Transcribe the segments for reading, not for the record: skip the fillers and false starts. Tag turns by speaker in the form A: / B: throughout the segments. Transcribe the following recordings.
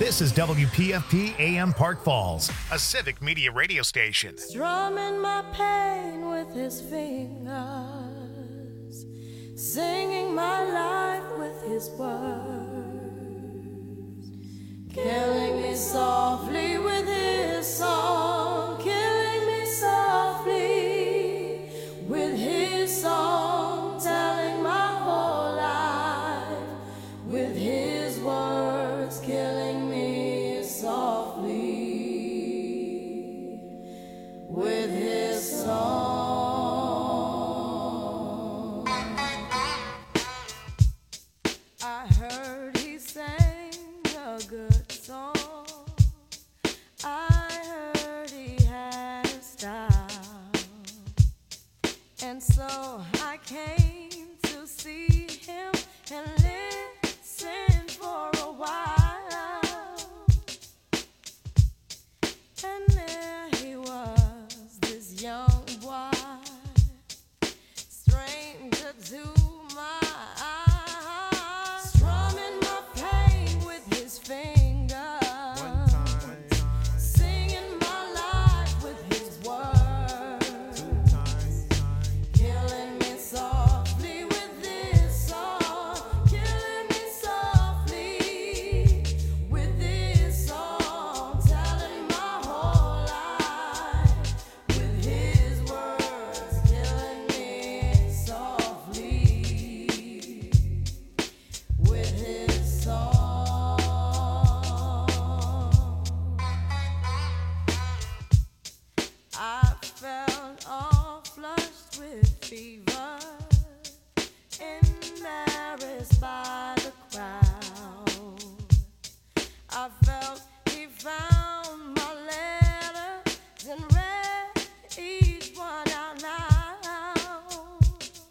A: This is WPFP AM Park Falls, a civic media radio station.
B: Strumming my pain with his fingers, singing my life with his words, killing me softly with his song, killing me softly with his song, telling my whole life with his words, killing me softly with his song. I heard he sang a good song. I heard he had a style, and so I came to see him and listen for a while. And there he was, this young boy, stranger to my eyes, strumming my pain with his fingers, singing my life with his words, killing me softly with this song, killing me softly with this song, telling my whole life with his words, killing me softly with his song. I felt all flushed with fever, embarrassed by the crowd. I felt he found my letters and read each one out loud.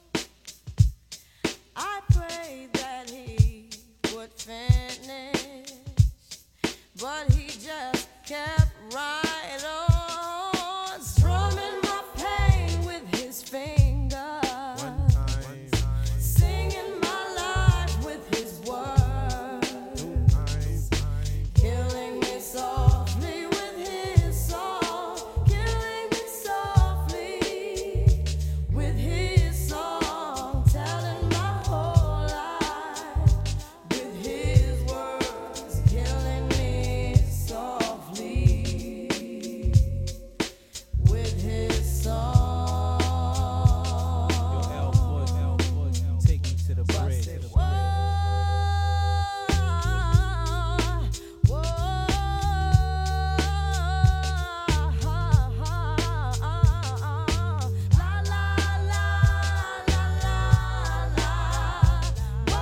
B: I prayed that he would finish, but he just kept right on, strumming my pain with his fingers, singing my life with his words, killing me softly with his song, killing me softly with his song, telling my whole life with his words, killing me softly with his song.
C: Take me to the bridge.
B: Whoa, whoa, la la la la la la, whoa,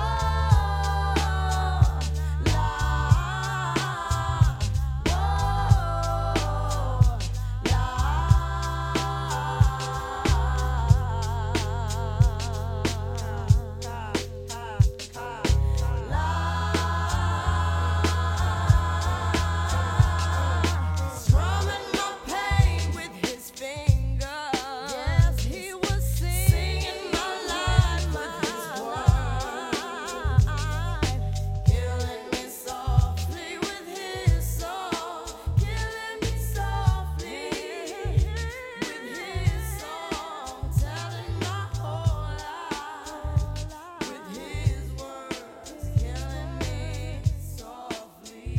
B: strumming my pain with his fingers. Yes, he was singing my life with his words, killing me softly with his song, killing me softly with his song, telling my whole life with his words, killing me softly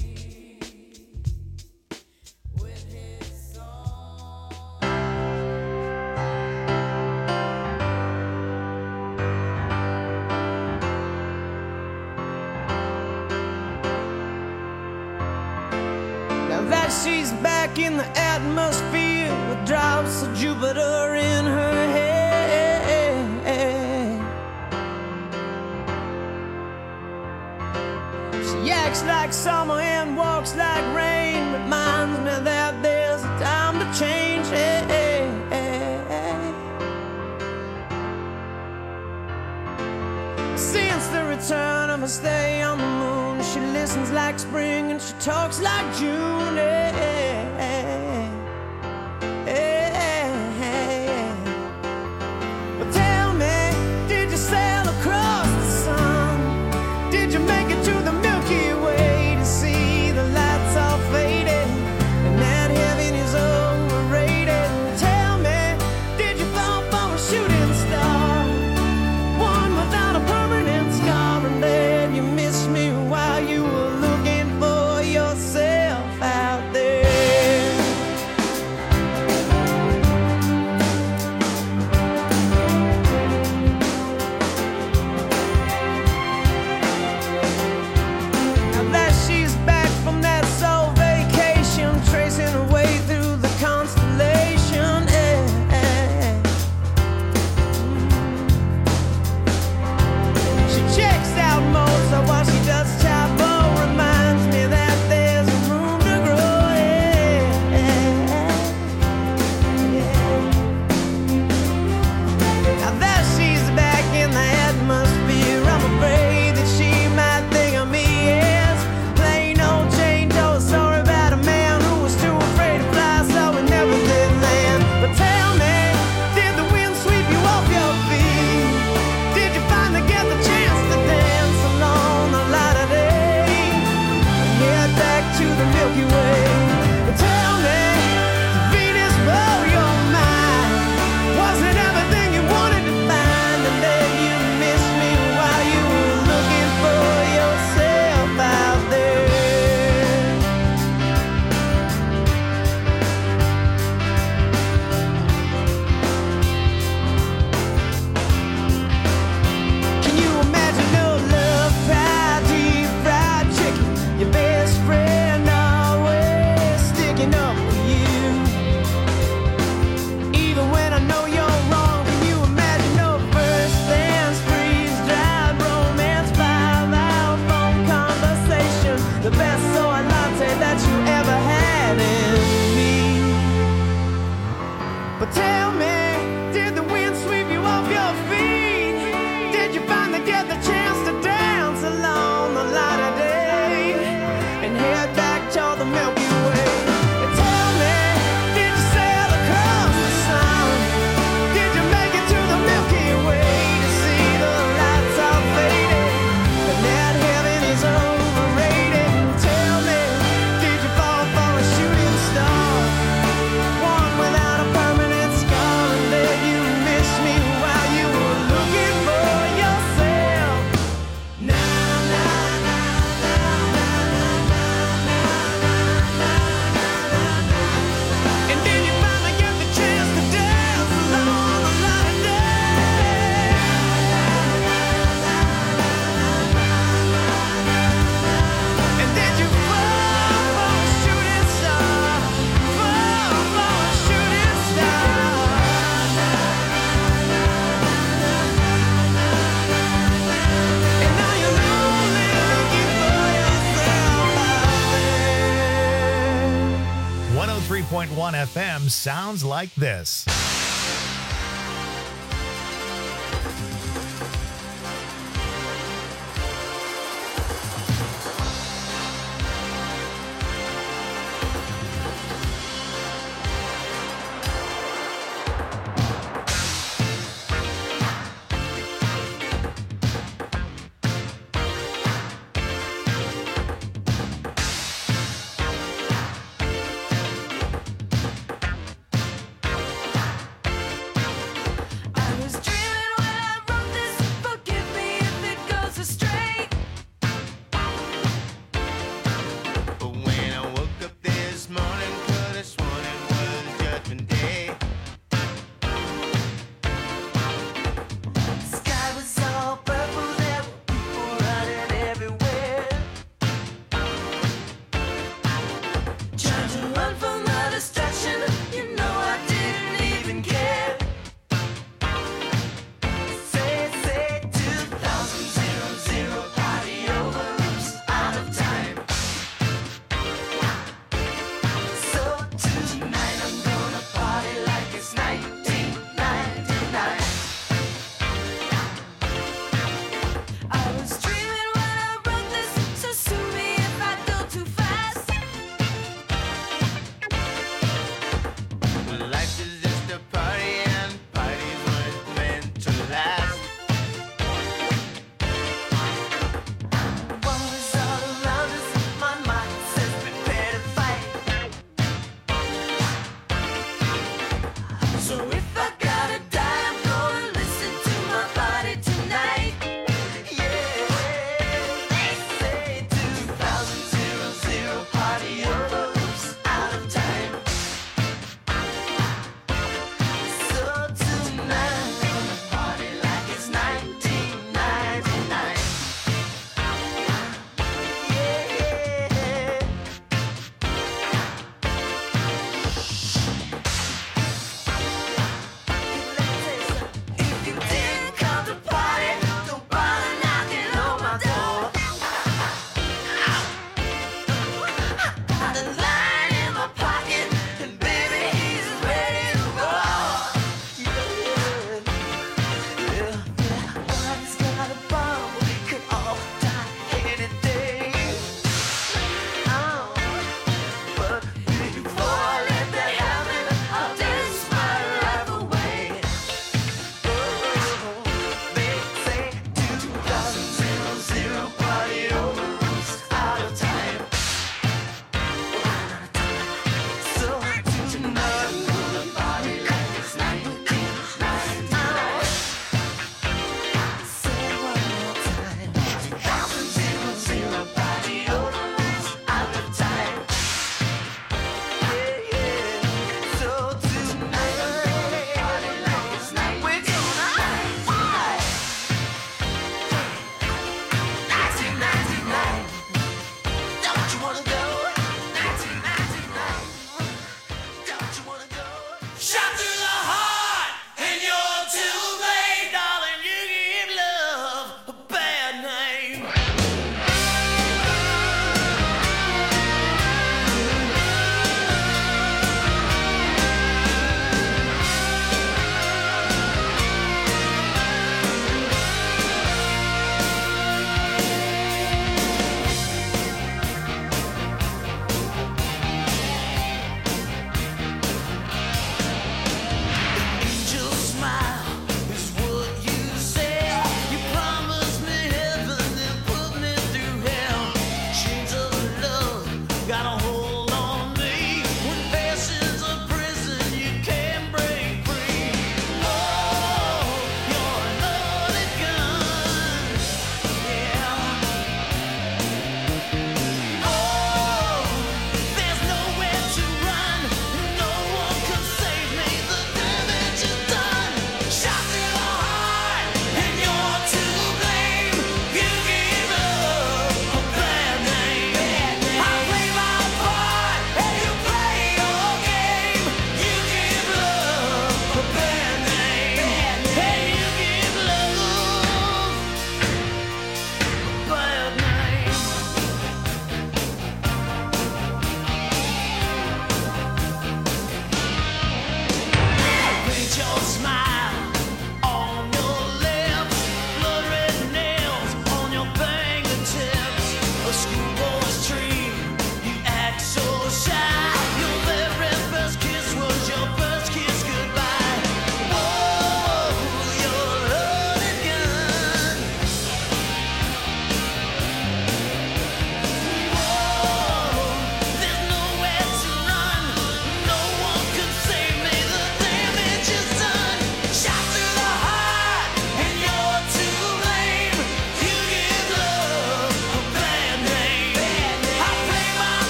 B: with his song.
D: Now that she's back in the atmosphere with drops of Jupiter in her head, she acts like summer and walks like rain, reminds me that there's a time to change. Since the return of her stay on the moon, she listens like spring and she talks like June. Well, tell me, did you sail across the sun? Did you make it to the Milky Way to see the light
A: 101.1 FM sounds like this.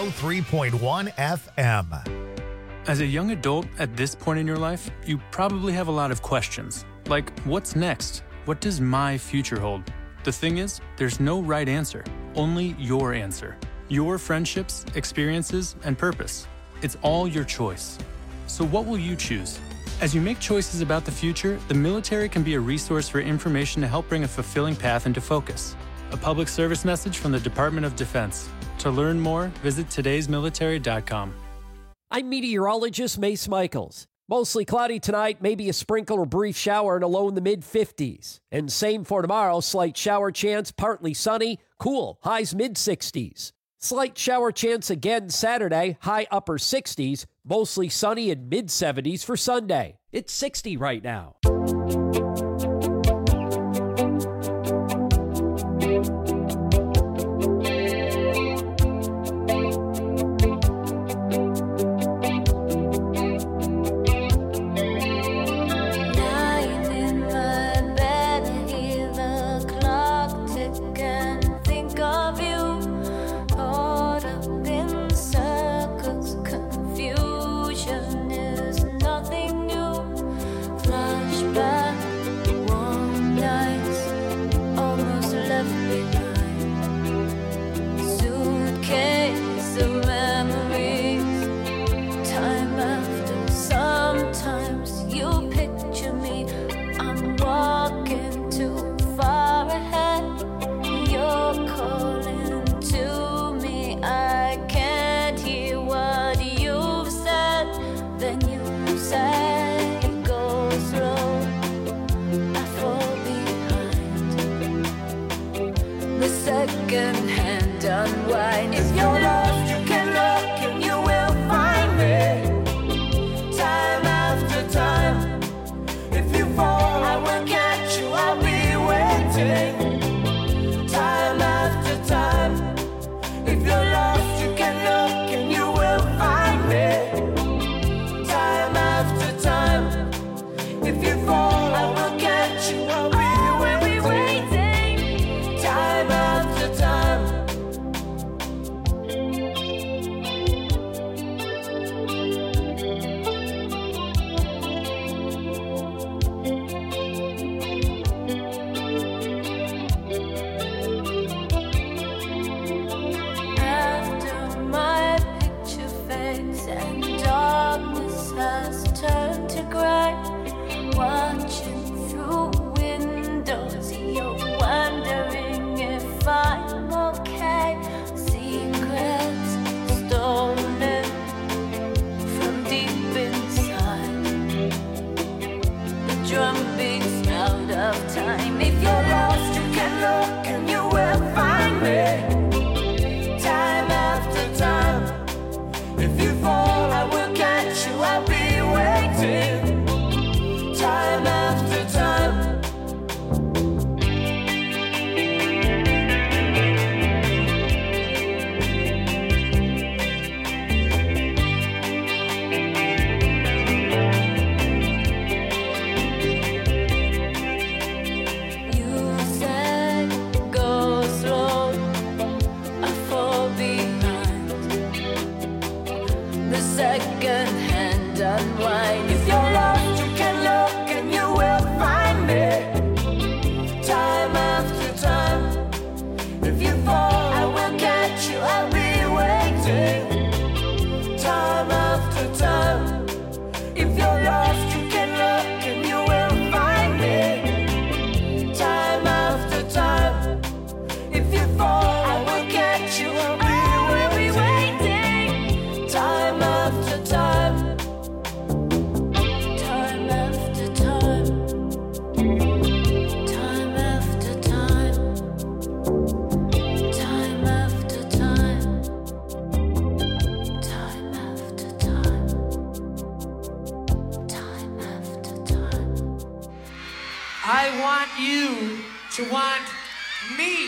A: 103.1 FM.
C: As a young adult at this point in your life, you probably have a lot of questions. Like, what's next? What does my future hold? The thing is, there's no right answer, only your answer. Your friendships, experiences, and purpose. It's all your choice. So what will you choose? As you make choices about the future, the military can be a resource for information to help bring a fulfilling path into focus. A public service message from the Department of Defense. To learn more, visit todaysmilitary.com.
E: I'm meteorologist Mace Michaels. Mostly cloudy tonight, maybe a sprinkle or brief shower in a low in the mid-50s. And same for tomorrow, slight shower chance, partly sunny, cool, highs mid-60s. Slight shower chance again Saturday, high upper 60s, mostly sunny and mid-70s for Sunday. It's 60 right now.
B: Second-hand unwind. If you're lost, you can look and you will find me. Time after time. If you fall, I will catch you. I'll be waiting. Time after time. If you're lost, you can look and you will find me. Time after time. If you fall, I will catch you. I'll be waiting. Time after time. After my picture fades and darkness has turned to gray, watching through windows, you're wondering if I'm okay. Secrets stolen from deep inside. The drum beats out of time. If you're lost, you can look and you will find me. Time after time. If you fall, I will catch you. I'll be waiting. Time after time. You said go slow, I fall behind. The second-hand unwind. If you're lost, you can look and you will find me. Time after time. If you fall, I will catch you. I'll be waiting. Time after time. If you're lost, you can look and you will find me. Time after time. If you fall, I will catch you. I'll be waiting. Time after time. Time after time. Time after time. Time after time. Time after time. Time after time.
F: I want you to want me.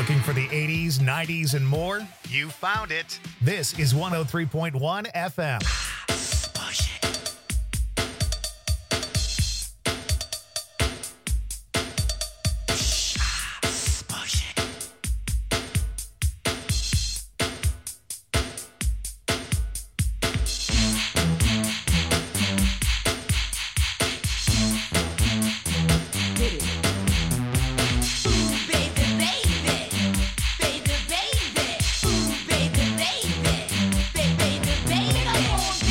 A: Looking for the 80s, 90s, and more? You found it. This is 103.1 FM.
B: Baby,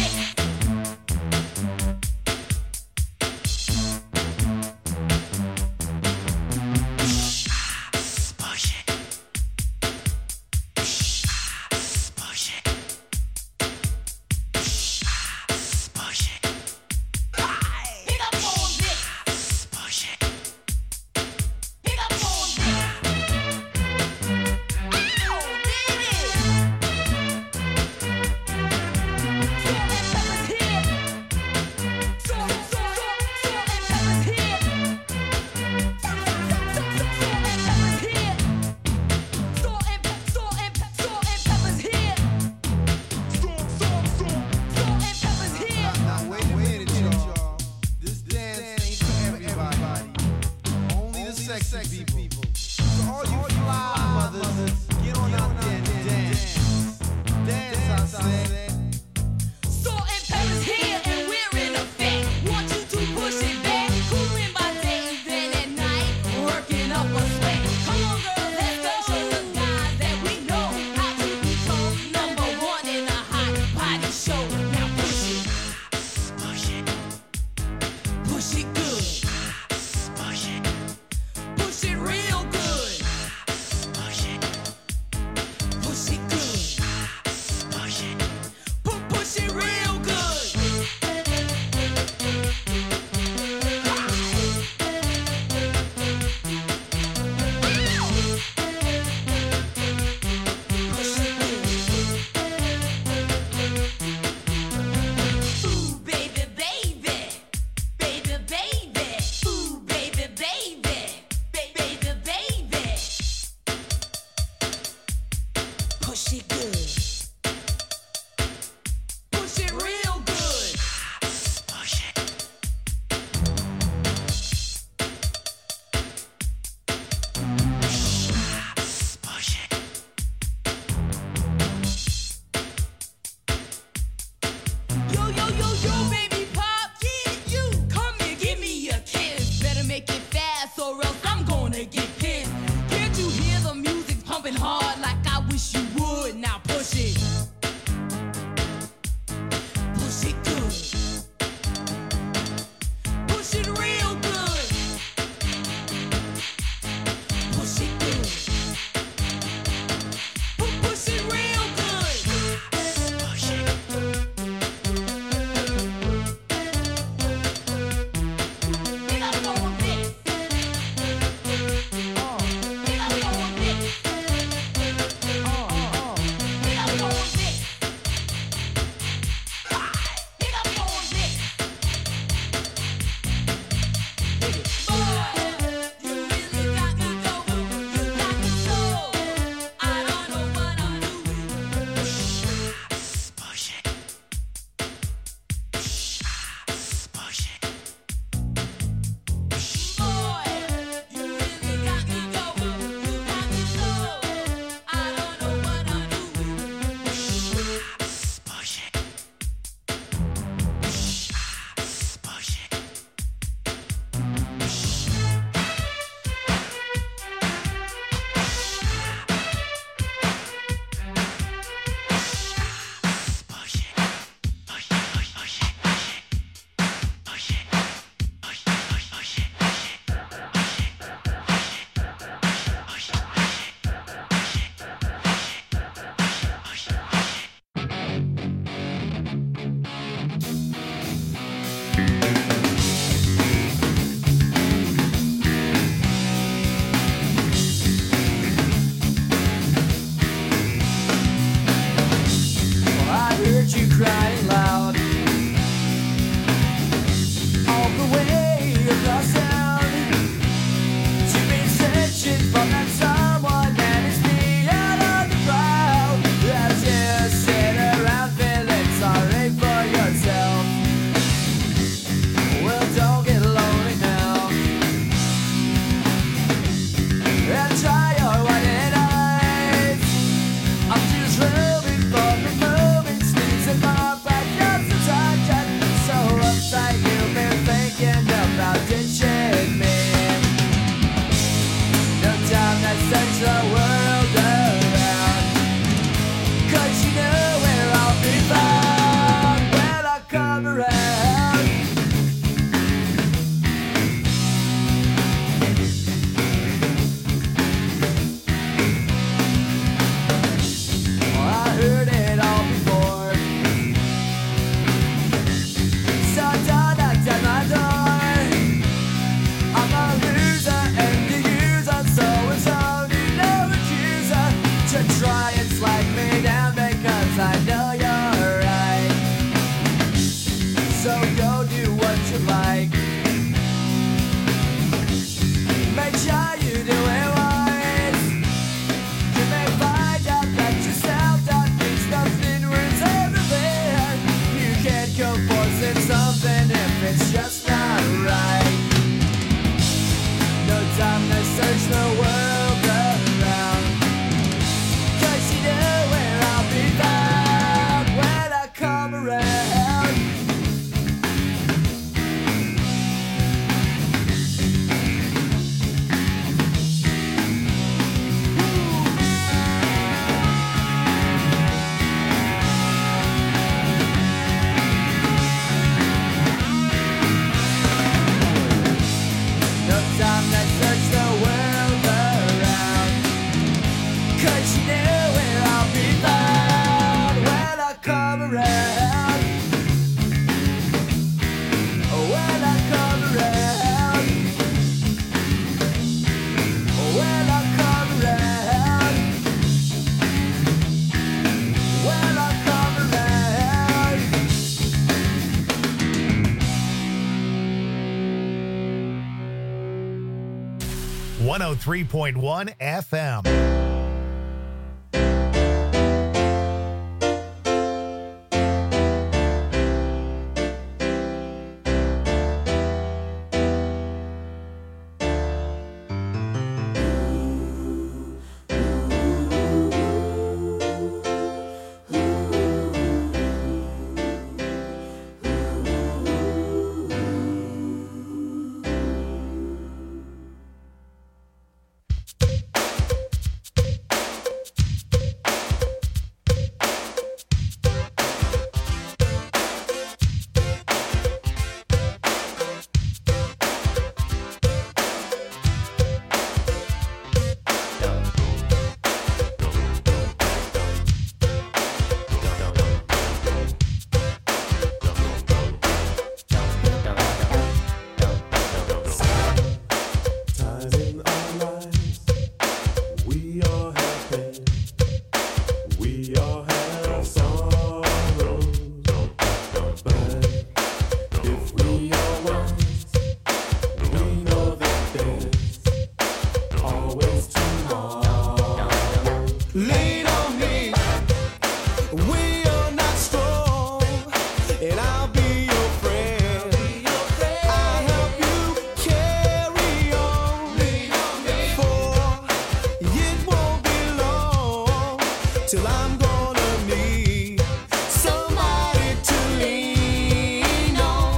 D: come around. I heard it all before, so don't knock at my door. I'm a loser and the user, so it's only no accuser to try and slide me down because I know you're right. So go do what you like. Make sure you do it wise. You may find out that yourself that means nothing worth everything. You can't go forcing something if it's just not right. No time to search the world around, 'cause you know where I'll be found when I come around. No time to search the world around, 'cause you know where I'll be found when I come around. When I come around. When I come around. When I come around.
A: 103.1 FM.
G: Time in our lives, we all have pain, we all have sorrow. But if we are wise, we know that there's always tomorrow. Lean on me, we are not strong, and I'll be your friend. I'll help you carry on, for it won't be long till I'm gonna need somebody to lean on.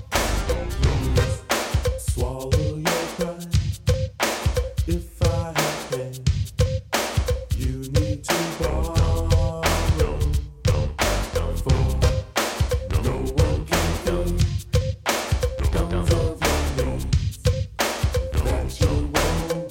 G: Swallow your pride. If I have pain, you need to borrow, for no one can fill guns of your needs that you won't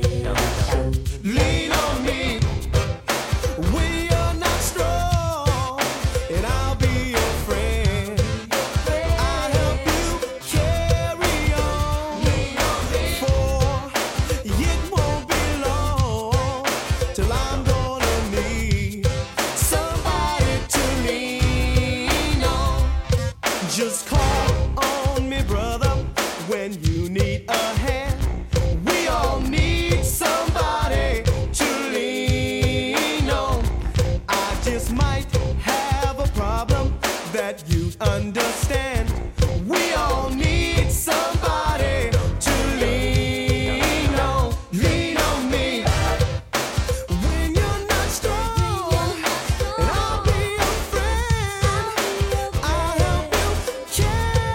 G: lean on me. We are not strong, and I'll be your friend. I'll help you carry on, for it won't be long till I'm gonna need somebody to lean on. Just call on me, brother, when you need a hand. We all need somebody to lean on. I just might have a problem that you understand. We all need somebody to lean on. Lean on me when you're not strong, and I'll be your friend. I'll help you carry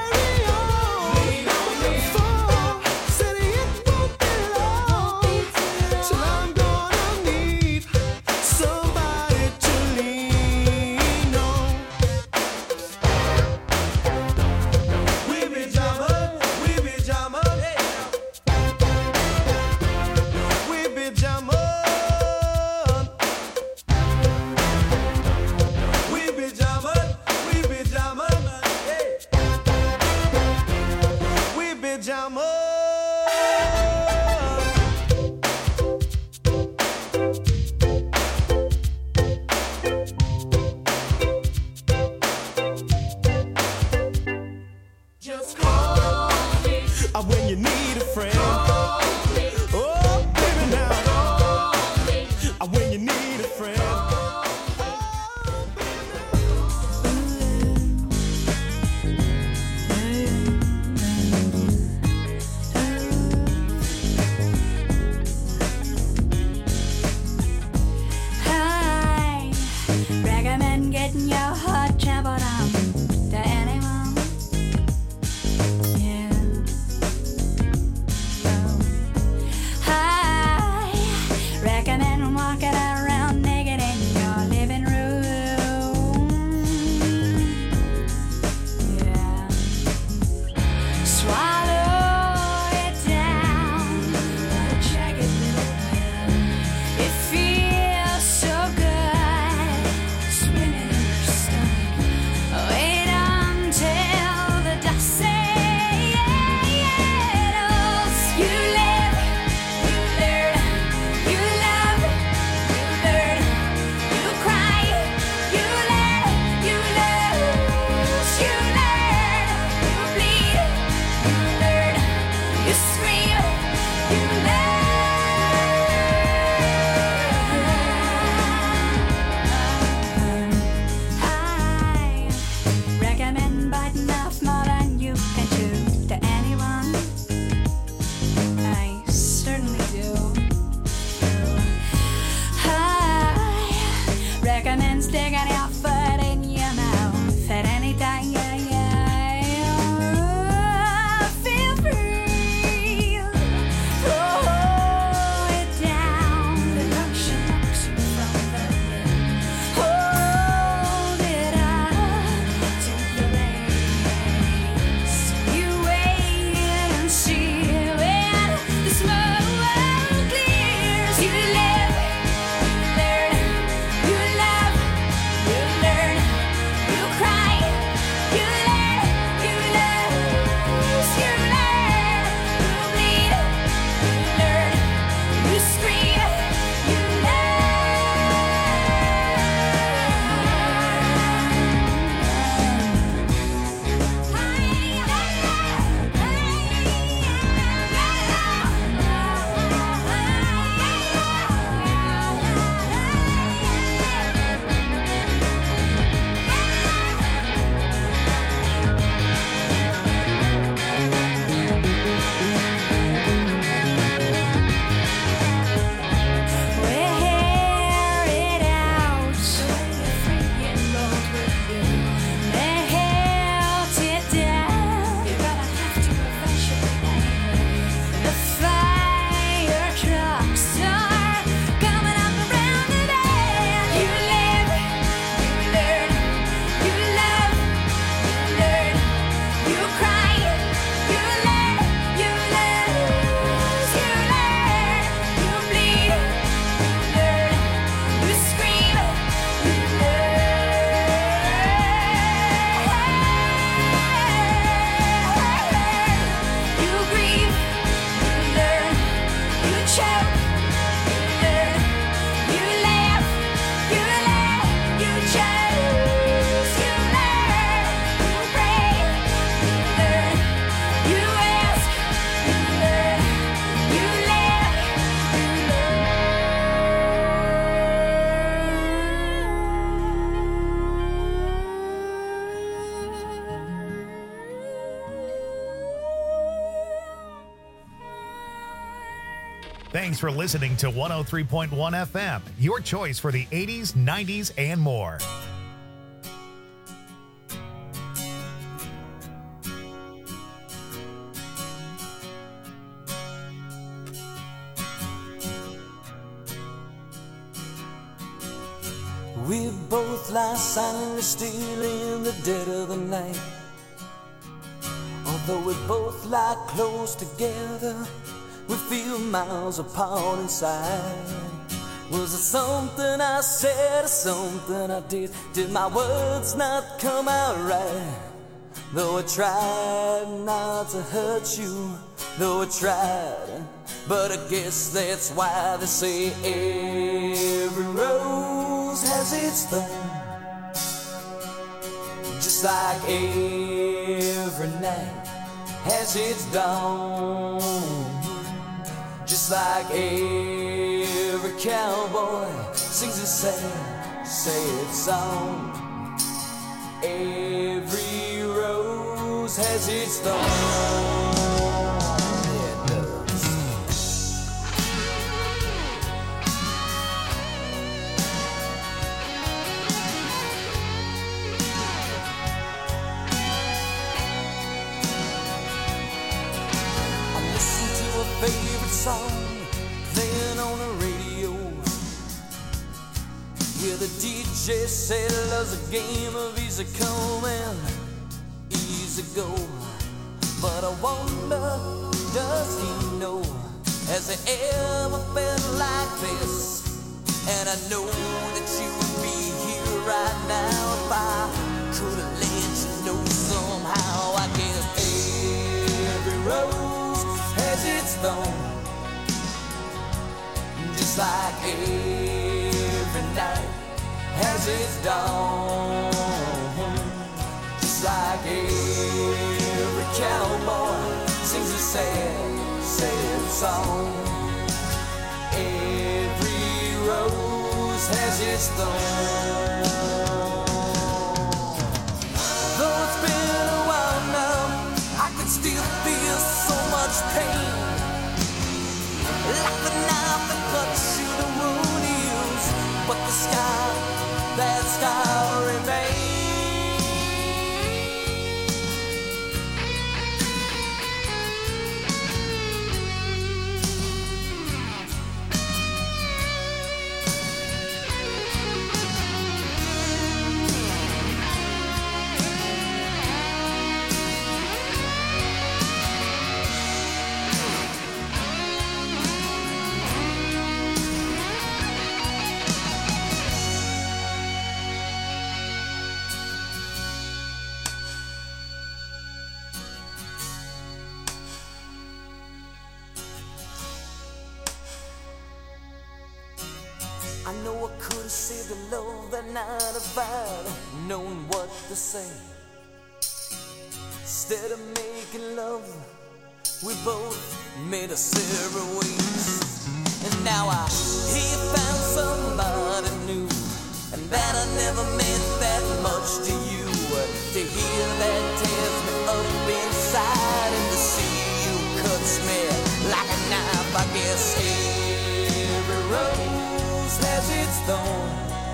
B: Just call me.
G: When you need a friend.
B: Call me.
G: Oh, baby, now.
B: Call me.
G: When you need a friend.
H: I recommend getting your heart trampled on to anyone. Yeah. I recommend walking around naked in your living room. Yeah. Swallow it down like a jagged little pill. It feels so good, swimming in your stomach. Wait until the dust settles. You live, you learn, you love, you learn, you cry, you learn, you lose, you learn, you bleed, you learn, you scream, you learn. I recommend biting off more than you can chew to anyone. I certainly do. I recommend sticking your foot in your mouth at any time. Feel free. Throw it down. The lotion knocks you from the lid. Hold it up to the rays. You wait and see when the smoke clears. You live, you learn, you love, you learn, you cry, you learn, you lose, you learn, you bleed, you learn, you scream, you wear it out. Melt it down. You're gonna have to eventually. The fire trucks are coming up around the bend. You live, you learn, you love, you learn, you cry, you learn, you lose, you learn, you bleed, you learn, you scream, you learn, you grieve, you learn, you choke, you learn, you laugh, you choose, you learn, you pray, you learn, you ask, you learn, you live,
A: Thanks for listening to 103.1 FM, your choice for the 80s, 90s, and more.
D: We both lie silently still in the dead of the night. Although we both lie close together, we feel miles apart inside. Was it something I said or something I did? Did my words not come out right? Though I tried not to hurt you, though I tried, but I guess that's why they say every rose has its thorn. Just like every night has its dawn. Just like every cowboy sings a sad, sad song. Every rose has its thorn. Yeah, it does. I listen to a favorite song playing on the radio. Yeah, the DJ said love's a game of easy come and easy go. But I wonder, does he know? Has he ever felt like this? And I know that you would be here right now if I could have let you know somehow. I guess every rose has its thorn. Just like every night has its dawn. Just like every cowboy sings a sad, sad song. Every rose has its thorn. Though it's been a while now, I can still feel so much pain. Like the knife that cuts you the wound heals, but the scar, that scar remains. I know I could have saved the love that night if I'd known what to say. Instead of making love, we both made us separate ways. And now I hear you found somebody new, and that I never meant that much to you. To hear that tears me up inside, and to see you cuts me like a knife. I guess every rose has its thorn.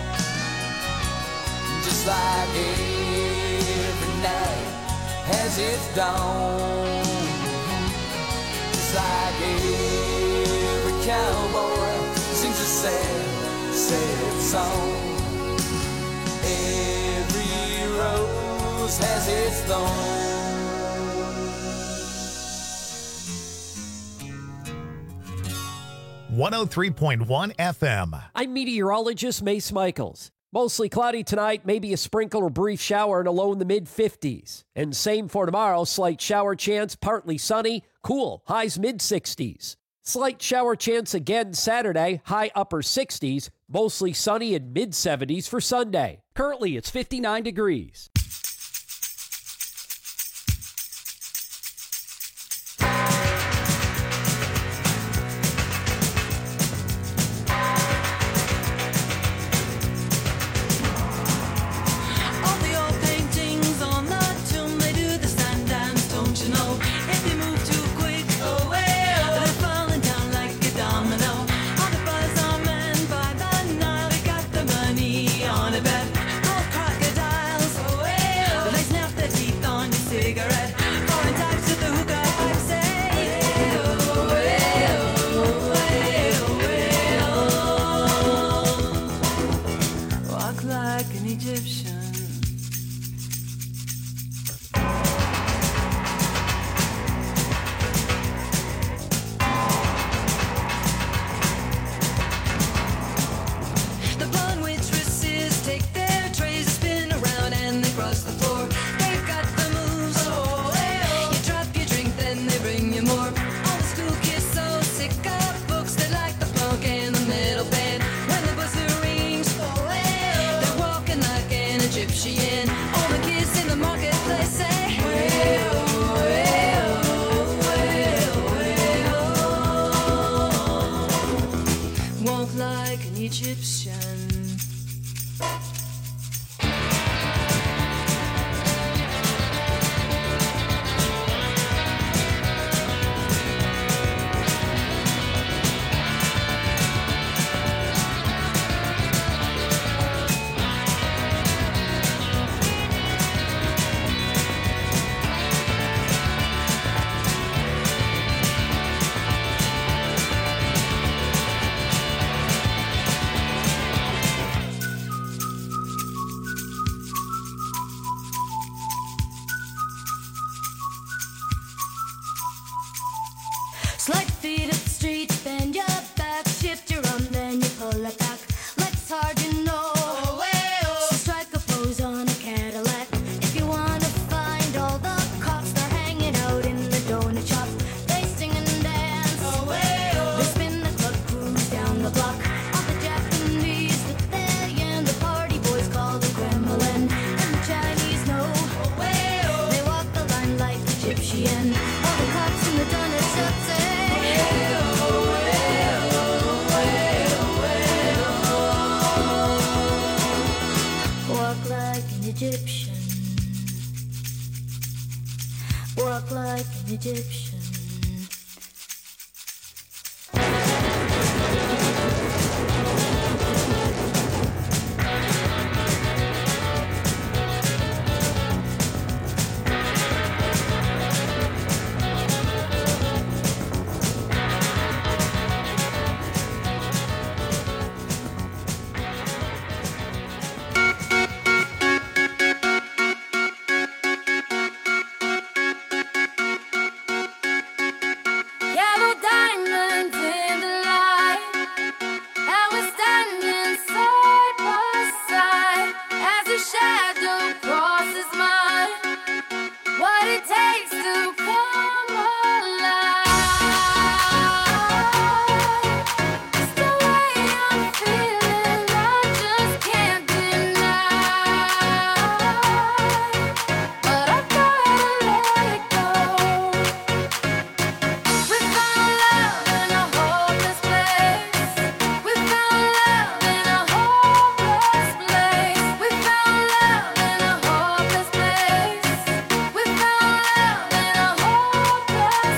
D: Just like every night has its dawn. Just like every cowboy sings a sad, sad song. Every rose has its thorn.
A: 103.1 FM.
E: I'm meteorologist Mace Michaels. Mostly cloudy tonight, maybe a sprinkle or brief shower in a low in the mid-50s. And same for tomorrow, slight shower chance, partly sunny, cool, highs mid-60s. Slight shower chance again Saturday, high upper 60s, mostly sunny and mid-70s for Sunday. Currently, it's 59 degrees.
H: All the old paintings on the tomb, they do the stand dance, don't you know? If you move too quick, oh well, they're falling down like a domino. All the buzz on men by the Nile, they got the money on a bet. All crocodiles, oh well. and all the cops and the donut shops say, walk like an Egyptian, walk like an Egyptian. Yellow diamonds in the light, and we're standing side by side as a shadow crosses mine. What it takes to come alive. It's the way I'm feeling, I just can't deny. But I gotta let it go. We found love in a hopeless place. We found love in a hopeless place. We found love in a hopeless place. We found love in a hopeless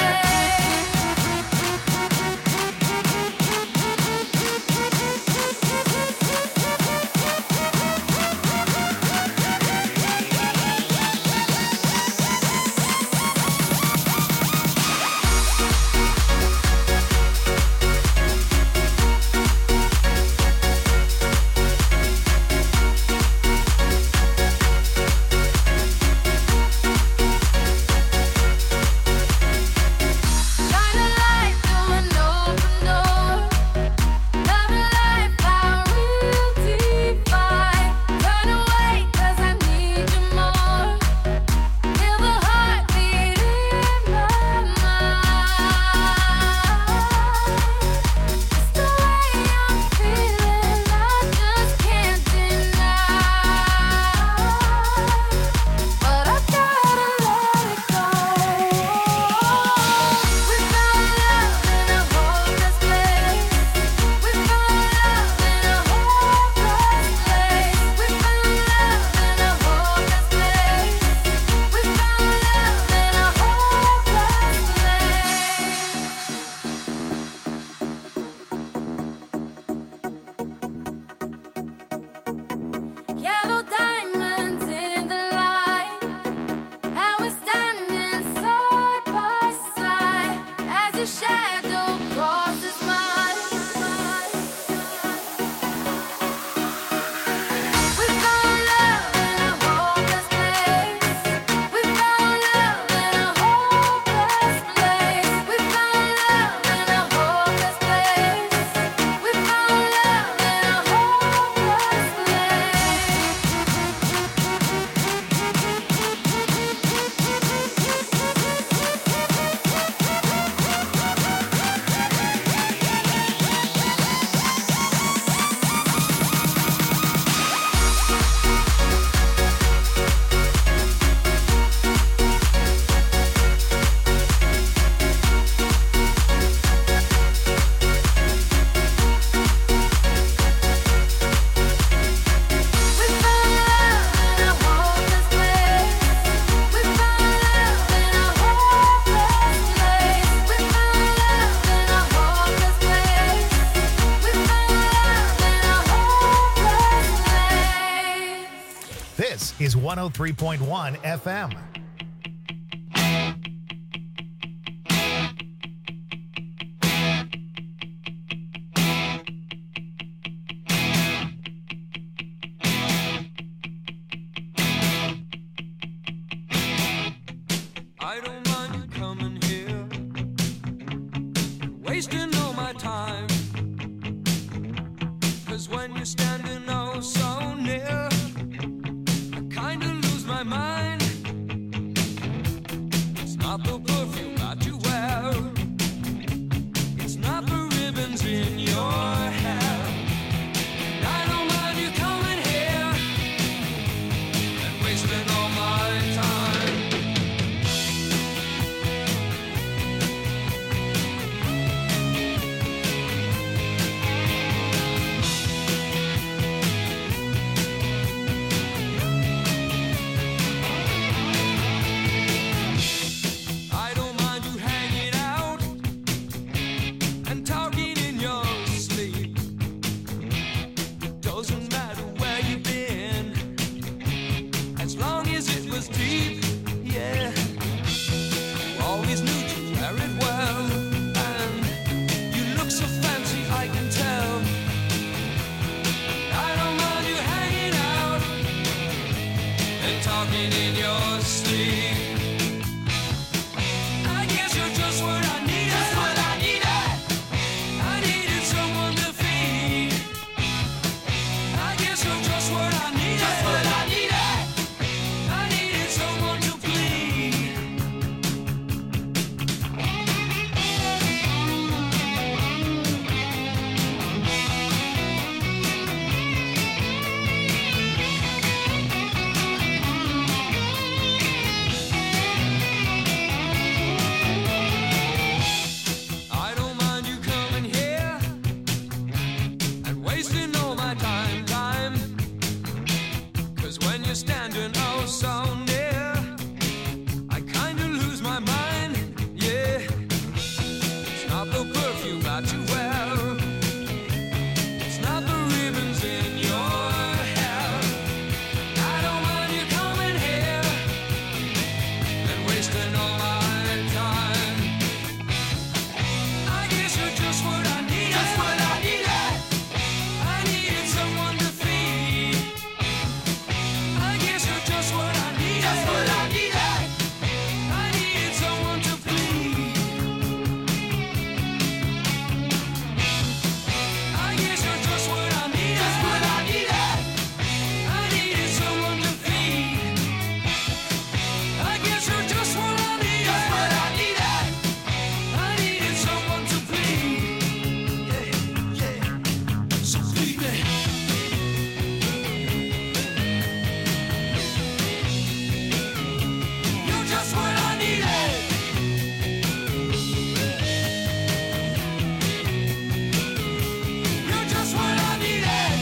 H: shine a light through an open door. Love and life, our real divide. Turn away 'cause I need you more. Feel the heartbeat in my mind. It's the way I'm feeling, I just can't deny. But I gotta let it go. We found love in a hopeless place. We found love in a hopeless place. We found love in a hopeless place. We found love in a hopeless place. Yellow diamonds in the light, and we're standing side by side as a shadow crosses mine. We found love in a hopeless place. We found love in a hopeless place. We found love in a hopeless place. We found love in a hopeless We found love in a hopeless place. We found love in a hopeless place. We found love in a hopeless place. We found love in a hopeless place.
A: This is 103.1 FM.
D: I don't mind you coming here, wasting all my time. 'Cause when you're standing oh so near, I kinda lose my mind. It's not the perfume that you wear, it's not the ribbons in your hair. I don't mind you coming here and wasting all my time. wasting all my time. I guess you're just what I needed. Just what I needed. I needed someone to feed. I guess you're just what I needed. Just what I needed. I needed someone to plead. I guess you're just what I needed. Just what I needed. I needed someone to feed. I guess you're just what I needed. Just what I needed. I needed someone to plead. Yeah, yeah. So plead me. You're just what I needed. You're just what I needed.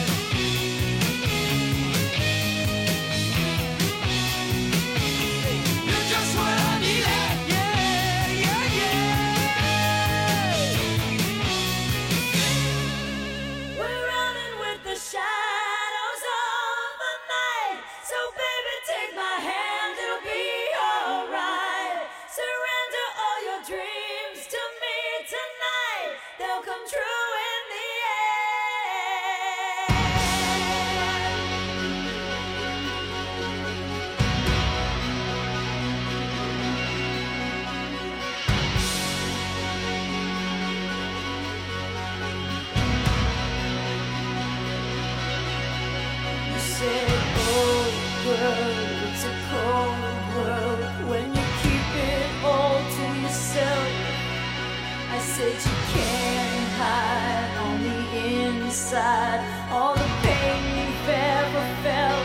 D: You're just what I needed. Yeah, yeah, yeah.
H: We're running with the shadows of the night. So baby, take my hand, it'll be alright. Surrender all your dreams to me tonight. They'll come true in the You said, oh girl, it's a cold world when you keep it all to yourself. I said you can't hide on the inside all the pain you've ever felt.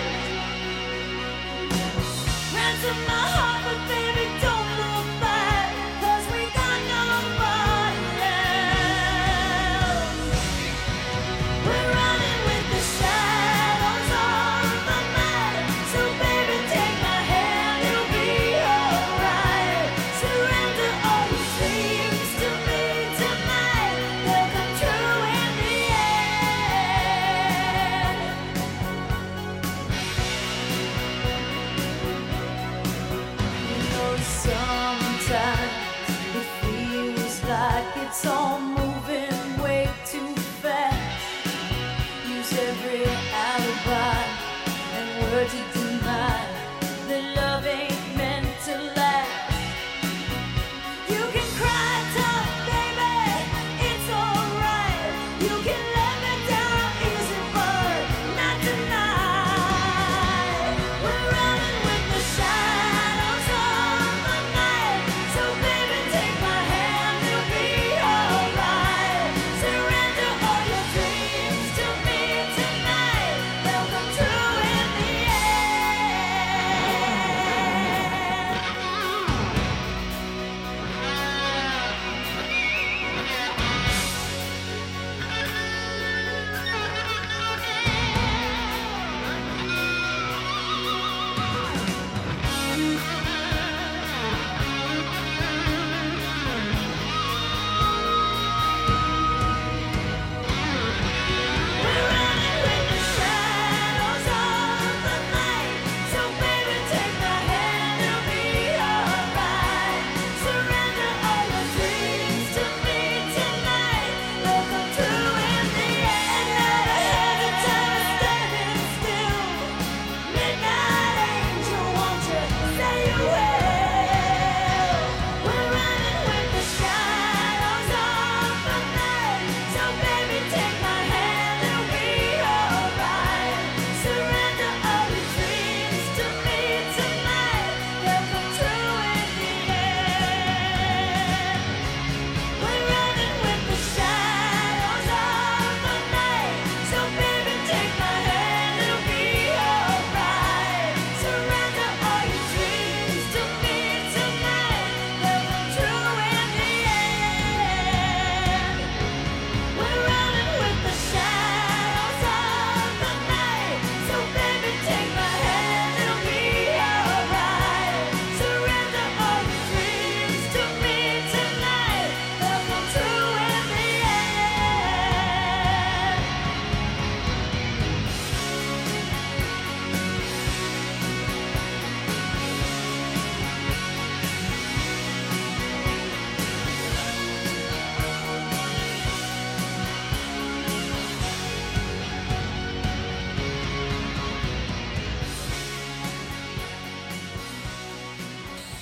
H: Ransom my heart, but baby, don't look back, 'cause we got nobody else. We're running with the shadows of the night. So baby, take my hand, it'll be alright. Surrender all your dreams to me tonight. They'll come true in the end. You know, sometimes it feels like it's all moving way too fast. Use every alibi and word to deny that love ain't meant to last. You can cry tough, baby, it's alright. You can let me down easy, but not tonight. We're running with the shadows of the night. So baby, take my hand, it'll be alright.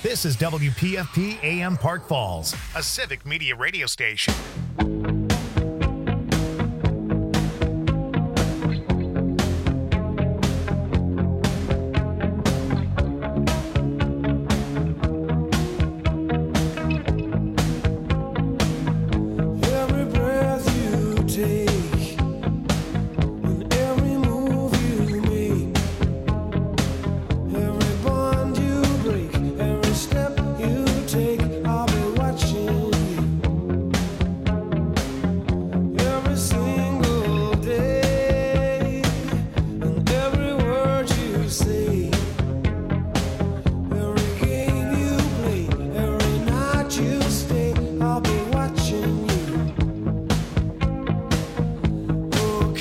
A: This is WPFP AM Park Falls, a civic media radio station.
G: Every breath you take and every move you make, every bond you break, every step you take, I'll be watching you. Every single day and every word you say, every game you play, every night you stay, I'll be watching you.